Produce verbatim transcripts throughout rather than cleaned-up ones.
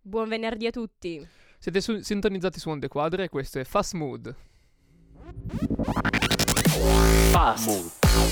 Buon venerdì a tutti. Siete su- sintonizzati su Onde Quadre e questo è Fast Mood. Fast Mood.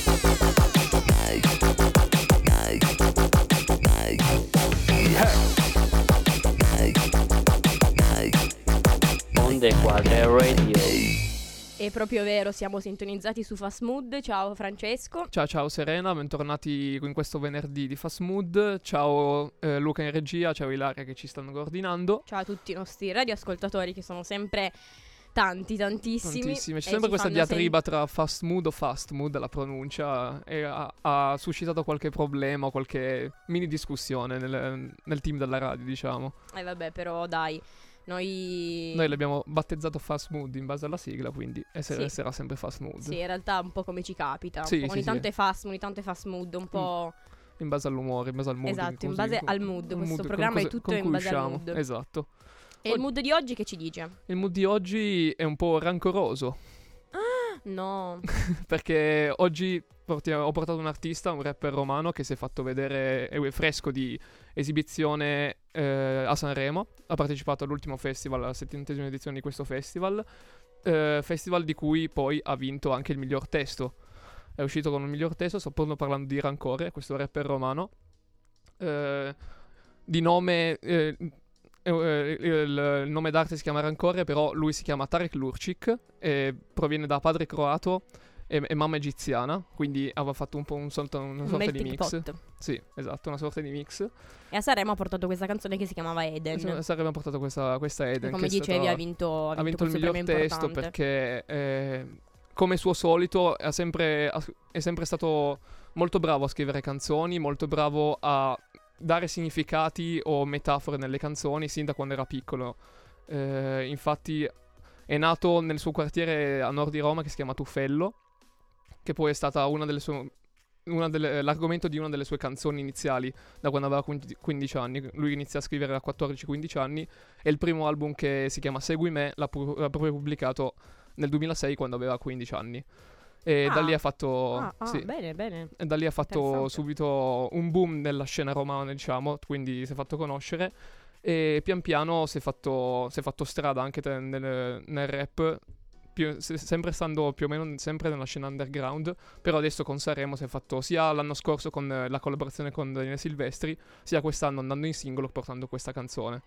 Onde Quadre Radio. È proprio vero, siamo sintonizzati su Fast Mood. Ciao Francesco. Ciao ciao Serena, bentornati in questo venerdì di Fast Mood. Ciao eh, Luca in regia, ciao Ilaria che ci stanno coordinando. Ciao a tutti i nostri radioascoltatori che sono sempre tanti, tantissimi. Tantissimi, c'è e sempre ci questa fanno diatriba tra fast mood o fast mood, la pronuncia, e ha, ha suscitato qualche problema o qualche mini discussione nel, nel team della radio, diciamo. sem- Eh vabbè, però dai, noi... Noi l'abbiamo battezzato fast mood in base alla sigla, quindi ess- Sì. resterà sempre fast mood. Sì, in realtà un po' come ci capita. un Sì, po'. sì, ogni sì. tanto è fast, ogni tanto è fast mood, un po'... In base all'umore, in base al mood. Esatto, in così, base con- al mood. un Questo con programma è cose- tutto con in cui base al usciamo. mood. Esatto. E il mood di oggi che ci dice? Il mood di oggi è un po' rancoroso, No. perché oggi portiamo- ho portato un artista, un rapper romano che si è fatto vedere, è fresco di esibizione eh, a Sanremo, ha partecipato all'ultimo festival, alla settantesima edizione di questo festival, eh, festival di cui poi ha vinto anche il miglior testo. È uscito con il miglior testo, sto proprio parlando di Rancore, questo rapper romano, eh, di nome... eh, eh, il, il nome d'arte si chiama Rancore, però lui si chiama Tarek Lurcik e proviene da padre croato e, e mamma egiziana, quindi aveva fatto un po' un solta- una Un sorta bel di mix. pot. Sì, esatto, una sorta di mix. E a Sanremo ha portato questa canzone che si chiamava Eden. S- Sarebbe portato questa, questa E Eden come che è dicevi stata- ha vinto, ha ha vinto, vinto il questo miglior premio testo importante. perché eh, come suo solito ha sempre, ha- è sempre stato molto bravo a scrivere canzoni, molto bravo a dare significati o metafore nelle canzoni sin da quando era piccolo. Eh, infatti è nato nel suo quartiere a nord di Roma che si chiama Tuffello, che poi è stata una delle sue... Una delle, l'argomento di una delle sue canzoni iniziali da quando aveva quindici quindici anni. Lui inizia a scrivere a quattordici quindici anni e il primo album che si chiama Segui me l'ha, pu- l'ha proprio pubblicato nel duemilasei quando aveva quindici anni e Ah. da lì ha fatto Ah, ah, sì, bene, bene. e da lì ha fatto Interessante. subito un boom nella scena romana, diciamo, quindi si è fatto conoscere e pian piano si è fatto, si è fatto strada anche te- nel, nel rap, più- se- sempre stando più o meno sempre nella scena underground, però adesso con Sanremo si è fatto sia l'anno scorso con eh, la collaborazione con Daniele Silvestri, sia quest'anno andando in singolo portando questa canzone.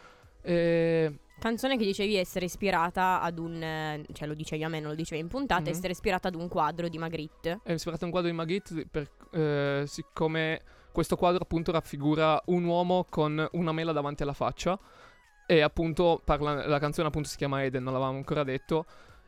E... Canzone che dicevi essere ispirata ad un... eh, cioè lo dicevi a me, non lo dicevi in puntata, Mhm. essere ispirata ad un quadro di Magritte. È ispirato a un quadro di Magritte per, eh, siccome questo quadro appunto raffigura un uomo con una mela davanti alla faccia e appunto parla, la canzone appunto si chiama Eden, non l'avevamo ancora detto,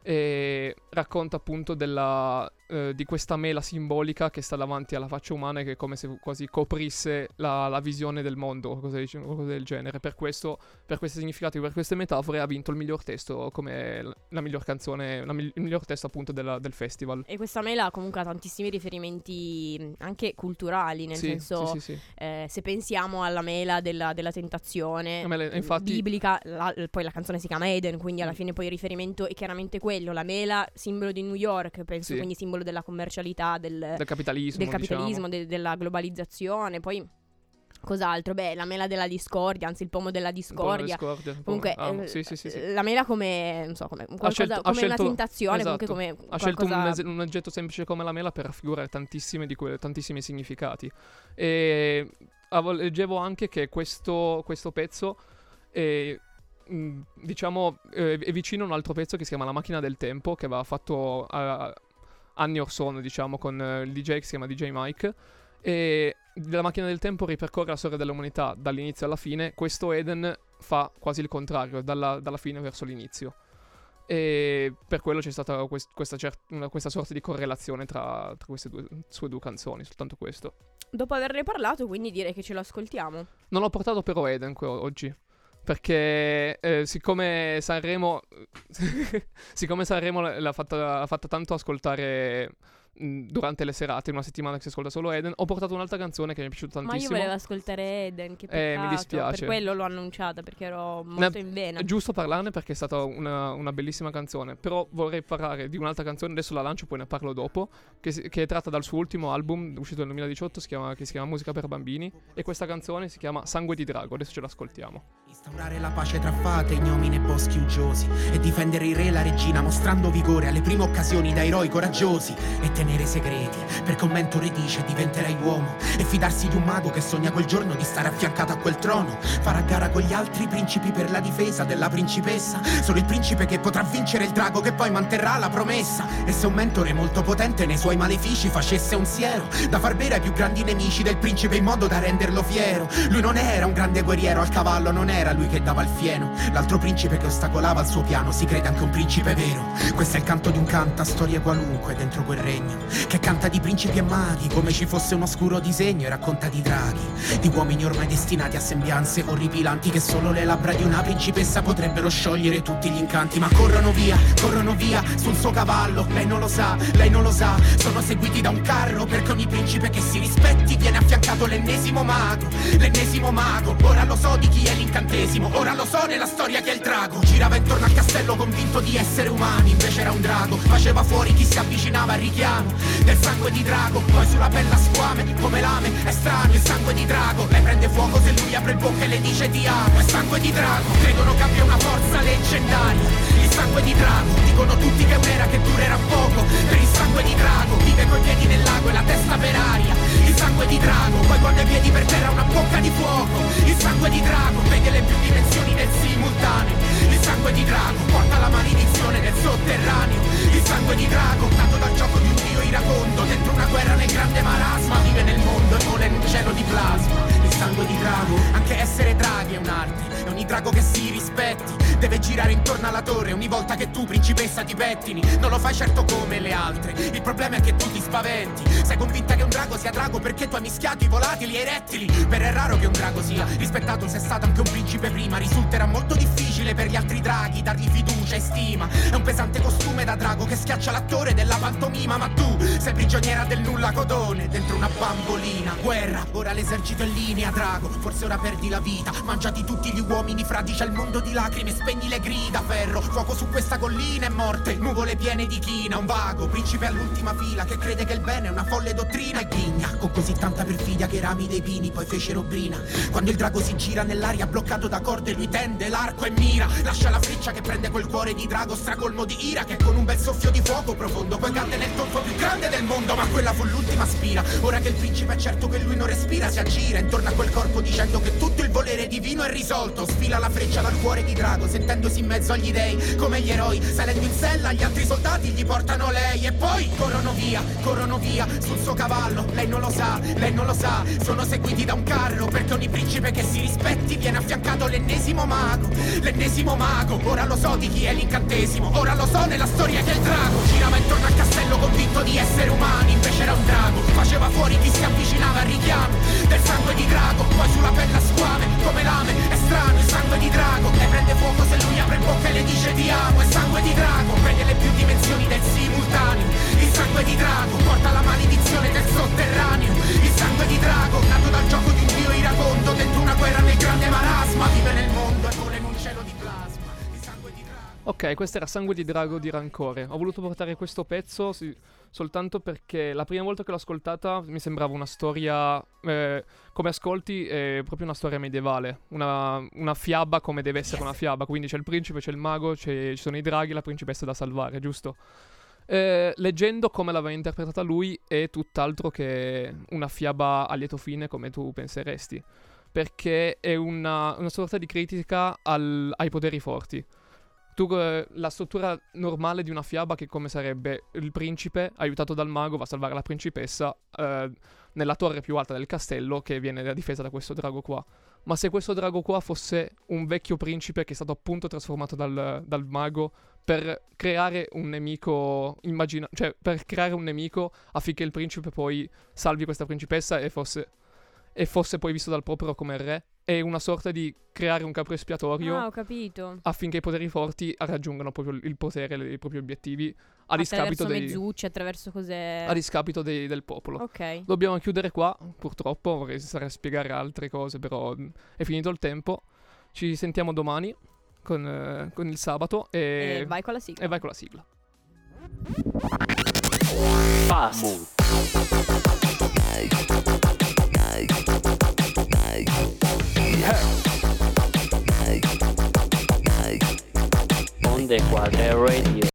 e racconta appunto della, eh, di questa mela simbolica che sta davanti alla faccia umana e che è come se quasi coprisse la, la visione del mondo o qualcosa, di- qualcosa del genere. Per questo, per questi significati, per queste metafore ha vinto il miglior testo come la, la miglior canzone, la migli- il miglior testo appunto della- del festival. E questa mela comunque ha tantissimi riferimenti mh, anche culturali, nel Sì, senso, sì, sì, sì. eh, se pensiamo alla mela della, della tentazione La mela, mh, infatti- biblica, la- poi la canzone si chiama Eden, quindi alla Mm. fine poi il riferimento è chiaramente quello, la mela, simbolo di New York, penso, Sì. quindi simbolo della commercialità, del, Del capitalismo, del capitalismo, diciamo. de- della globalizzazione, poi cos'altro? Beh, la mela della discordia, anzi il pomo della Un po' la discordia. discordia, un po'- Comunque, ah, eh, sì, sì, sì, sì. la mela come, non so, come, qualcosa, scelto- ha come scelto- una tentazione, esatto. comunque come Ha scelto un, qualcosa... es- un oggetto semplice come la mela per raffigurare tantissime di que- tantissimi significati. E avevo- leggevo anche che questo, questo pezzo è, mh, diciamo, eh, è vicino a un altro pezzo che si chiama La macchina del tempo, che aveva fatto a- anni or sono, diciamo, con eh, il D J che si chiama D J Mike. E la macchina del tempo ripercorre la storia dell'umanità dall'inizio alla fine. Questo Eden fa quasi il contrario, dalla, dalla fine verso l'inizio. E per quello c'è stata quest- questa, cer- una- questa sorta di correlazione tra, tra queste due, sue due canzoni, soltanto questo. Dopo averne parlato, quindi direi che ce lo ascoltiamo. Non ho portato però Eden que- oggi, perché eh, siccome Sanremo siccome Sanremo l'ha fatta, l'ha fatta tanto ascoltare mh, durante le serate, in una settimana che si ascolta solo Eden, ho portato un'altra canzone che mi è piaciuta Ma io tantissimo. volevo ascoltare Eden, che Eh, mi peccato. dispiace. Per quello l'ho annunciata, perché ero molto Ne- in vena. È giusto parlarne perché è stata una, una bellissima canzone. Però vorrei parlare di un'altra canzone, adesso la lancio, poi ne parlo dopo. Che, si- che è tratta dal suo ultimo album, uscito nel duemiladiciotto, si chiama, che si chiama Musica per bambini. E questa canzone si chiama Sangue di Drago. Adesso ce l'ascoltiamo. Instaurare la pace tra fate, ignomini e boschi uggiosi, e difendere il re e la regina mostrando vigore alle prime occasioni da eroi coraggiosi, e tenere segreti perché un mentore dice diventerai uomo, e fidarsi di un mago che sogna quel giorno di stare affiancato a quel trono, fare a gara con gli altri principi per la difesa della principessa, solo il principe che potrà vincere il drago che poi manterrà la promessa. E se un mentore molto potente nei suoi malefici facesse un siero da far bere ai più grandi nemici del principe in modo da renderlo fiero, lui non era un grande guerriero al cavallo, non era lui che dava il fieno, l'altro principe che ostacolava il suo piano si crede anche un principe vero. Questo è il canto di un canta storie qualunque dentro quel regno, che canta di principi e maghi come ci fosse un oscuro disegno, e racconta di draghi, di uomini ormai destinati a sembianze orripilanti che solo le labbra di una principessa potrebbero sciogliere tutti gli incanti. Ma corrono via, corrono via sul suo cavallo, lei non lo sa, lei non lo sa, sono seguiti da un carro perché ogni principe che si rispetti viene affiancato l'ennesimo mago, l'ennesimo mago. Ora lo so di chi è l'incantesimo, ora lo so nella storia che è il drago. Girava intorno al castello convinto di essere umani, invece era un drago, faceva fuori chi si avvicinava al richiamo del sangue di drago. Poi sulla pelle a squame come lame, è strano il sangue di drago, lei prende fuoco se lui apre bocca e le dice ti amo. È sangue di drago, credono che abbia una forza leggendaria. Il sangue di drago, dicono tutti che è un'era che durerà poco. Per il sangue di drago, vive coi piedi nel lago e la testa per aria. Il sangue di drago, poi quando i piedi per terra una bocca di fuoco. Il sangue di drago, vede le più dimensioni nel simultaneo. Il sangue di drago, porta la maledizione nel sotterraneo. Il sangue di drago, nato dal gioco di un dio iracondo, dentro una guerra nel grande marasma, vive nel mondo e vola in un cielo di plasma. Il sangue di drago, anche essere draghi è un'arte, e ogni drago che si rispetti deve girare intorno alla torre ogni volta che tu principessa ti pettini. Non lo fai certo come le altre, il problema è che tu ti spaventi, sei convinta che un drago sia drago perché tu hai mischiato i volatili e i rettili. Per è raro che un drago sia rispettato se è stato anche un principe prima, risulterà molto difficile per gli altri draghi dargli fiducia e stima. È un pesante costume da drago che schiaccia l'attore della pantomima, ma tu sei prigioniera del nulla codone dentro una bambolina. Guerra, ora l'esercito è in linea drago, forse ora perdi la vita, mangiati tutti gli uomini fradici al mondo di lacrime, spegni le grida, ferro, fuoco su questa collina e morte, nuvole piene di china, un vago principe all'ultima fila che crede che il bene è una folle dottrina e ghigna con così tanta perfidia che i rami dei pini poi fecero brina. Quando il drago si gira nell'aria bloccato da corde, lui tende l'arco e mira, lascia la freccia che prende quel cuore di drago stracolmo di ira che con un bel soffio di fuoco profondo poi cade nel tonfo più grande del mondo. Ma quella fu l'ultima spira, ora che il principe è certo che lui non respira, si aggira intorno a quel corpo dicendo che tutto il volere divino è risolto. Sfila la freccia dal cuore di drago sentendosi in mezzo agli dei come gli eroi, salendo in sella gli altri soldati gli portano lei. E poi corrono via, corrono via sul suo cavallo, lei non lo sa, lei non lo sa, sono seguiti da un carro perché ogni principe che si rispetti viene affiancato l'ennesimo mago, l'ennesimo mago. Ora lo so di chi è l'incantesimo, ora lo so nella storia che è il drago. Girava intorno al castello convinto di essere umani, invece era un drago, faceva fuori chi si avvicinava al richiamo del sangue di drago. Poi sulla pelle a squame come lame, è strano il sangue di drago, e prende fuoco se lui apre bocca e le dice ti amo. È sangue di drago, vede le più dimensioni del simultaneo. Il sangue di drago, porta la maledizione del sotterraneo. Il sangue di drago, nato dal gioco di un dio iracondo, dentro una guerra nel grande marasma, vive nel mondo e vola in un cielo di plasma. Il sangue di drago. Ok, questo era Sangue di Drago di Rancore. Ho voluto portare questo pezzo sì, soltanto perché la prima volta che l'ho ascoltata mi sembrava una storia, eh, come ascolti, è proprio una storia medievale, una, una fiaba come deve essere una fiaba, quindi c'è il principe, c'è il mago, c'è, ci sono i draghi e la principessa da salvare, giusto? Eh, leggendo come l'aveva interpretata lui è tutt'altro che una fiaba a lieto fine come tu penseresti, perché è una, una sorta di critica al, ai poteri forti. Tu, eh, la struttura normale di una fiaba che come sarebbe il principe aiutato dal mago va a salvare la principessa eh, nella torre più alta del castello che viene difesa da questo drago qua. Ma se questo drago qua fosse un vecchio principe che è stato appunto trasformato dal, dal mago per creare un nemico immagina- cioè per creare un nemico affinché il principe poi salvi questa principessa e fosse, e fosse poi visto dal popolo come re, è una sorta di creare un capro espiatorio Ah, ho capito. affinché i poteri forti raggiungano proprio il potere, i propri obiettivi, a discapito, Attraverso dei, mezzucce, attraverso cose... a discapito dei- del popolo. Ok. Dobbiamo chiudere qua, purtroppo, vorrei stare a spiegare altre cose, però mh, è finito il tempo. Ci sentiamo domani con, eh, con il sabato e, E vai con la sigla. e vai con la sigla. Fast Mood. Onde Quadre Radio.